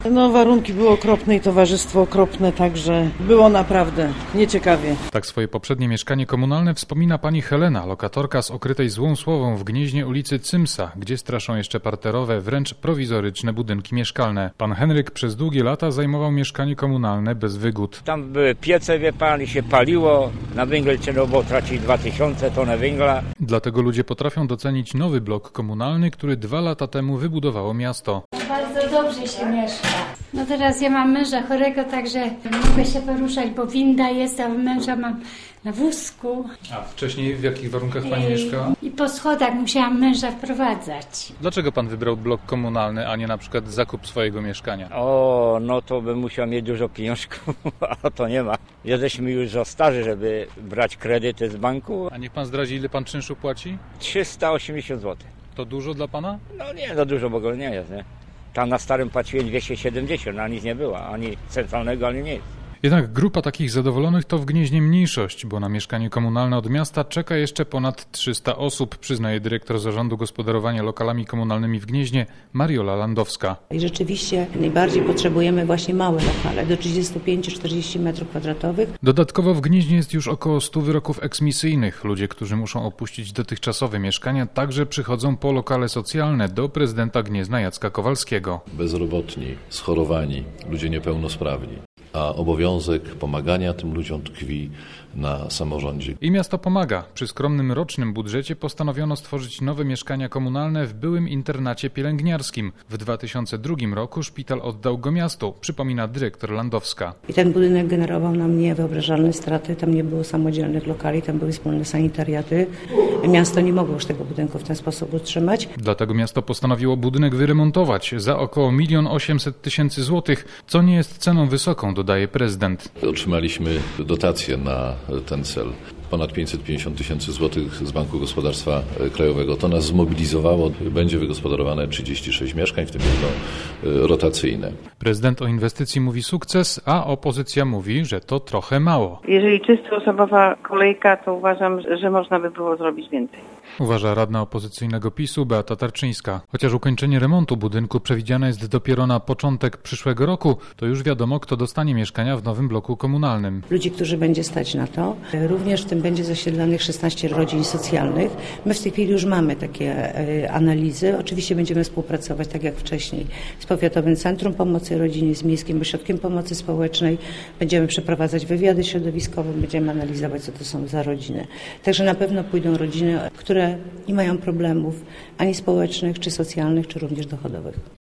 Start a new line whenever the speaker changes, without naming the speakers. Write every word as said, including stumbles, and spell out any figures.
No warunki były okropne i towarzystwo okropne, także było naprawdę nieciekawie.
Tak swoje poprzednie mieszkanie komunalne wspomina pani Helena, lokatorka z okrytej złą słową w Gnieźnie ulicy Cymsa, gdzie straszą jeszcze parterowe, wręcz prowizoryczne budynki mieszkalne. Pan Henryk przez długie lata zajmował mieszkanie komunalne bez wygód.
Tam były piece, wie pan, i się paliło. Na węgiel trzeba było tracić dwa tysiące ton węgla.
Dlatego ludzie potrafią docenić nowy blok komunalny, który dwa lata temu wybudowało miasto.
Bardzo dobrze się mieszka. No teraz ja mam męża chorego, także mogę się poruszać, bo winda jest, a męża mam na wózku.
A wcześniej w jakich warunkach pani mieszkała?
I po schodach musiałam męża wprowadzać.
Dlaczego pan wybrał blok komunalny, a nie na przykład zakup swojego mieszkania?
O, no to bym musiał mieć dużo pieniążków, a to nie ma. Jesteśmy już za starzy, żeby brać kredyty z banku.
A niech pan zdradzi, ile pan czynszu płaci?
trzysta osiemdziesiąt złotych.
To dużo dla pana?
No nie, to dużo, bo go nie jest, nie? Tam na starym płaciłem dwieście siedemdziesiąt, a nic nie było, ani centralnego, ani nic.
Jednak grupa takich zadowolonych to w Gnieźnie mniejszość, bo na mieszkanie komunalne od miasta czeka jeszcze ponad trzysta osób, przyznaje dyrektor Zarządu Gospodarowania Lokalami Komunalnymi w Gnieźnie Mariola Landowska.
I rzeczywiście najbardziej potrzebujemy właśnie małe lokale, do trzydzieści pięć do czterdziestu metrów kwadratowych.
Dodatkowo w Gnieźnie jest już około stu wyroków eksmisyjnych. Ludzie, którzy muszą opuścić dotychczasowe mieszkania, także przychodzą po lokale socjalne do prezydenta Gniezna Jacka Kowalskiego.
Bezrobotni, schorowani, ludzie niepełnosprawni. A obowiązek pomagania tym ludziom tkwi na samorządzie.
I miasto pomaga. Przy skromnym rocznym budżecie postanowiono stworzyć nowe mieszkania komunalne w byłym internacie pielęgniarskim. W dwa tysiące drugim roku szpital oddał go miastu, przypomina dyrektor Landowska.
I ten budynek generował nam niewyobrażalne straty. Tam nie było samodzielnych lokali, tam były wspólne sanitariaty. Miasto nie mogło już tego budynku w ten sposób utrzymać.
Dlatego miasto postanowiło budynek wyremontować za około milion osiemset tysięcy złotych, co nie jest ceną wysoką, dodaje prezydent.
Otrzymaliśmy dotację na ten cel. Ponad pięćset pięćdziesiąt tysięcy złotych z Banku Gospodarstwa Krajowego. To nas zmobilizowało. Będzie wygospodarowane trzydzieści sześć mieszkań, w tym jedno rotacyjne.
Prezydent o inwestycji mówi sukces, a opozycja mówi, że to trochę mało.
Jeżeli czysto osobowa kolejka, to uważam, że można by było zrobić więcej.
Uważa radna opozycyjnego PiSu Beata Tarczyńska. Chociaż ukończenie remontu budynku przewidziane jest dopiero na początek przyszłego roku, to już wiadomo, kto dostanie mieszkania w nowym bloku komunalnym.
Ludzi, którzy będzie stać na to. Również w tym będzie zasiedlanych szesnaście rodzin socjalnych. My w tej chwili już mamy takie analizy. Oczywiście będziemy współpracować, tak jak wcześniej, z Powiatowym Centrum Pomocy Rodzinie, z Miejskim Ośrodkiem Pomocy Społecznej. Będziemy przeprowadzać wywiady środowiskowe, będziemy analizować, co to są za rodziny. Także na pewno pójdą rodziny, które nie mają problemów ani społecznych, czy socjalnych, czy również dochodowych.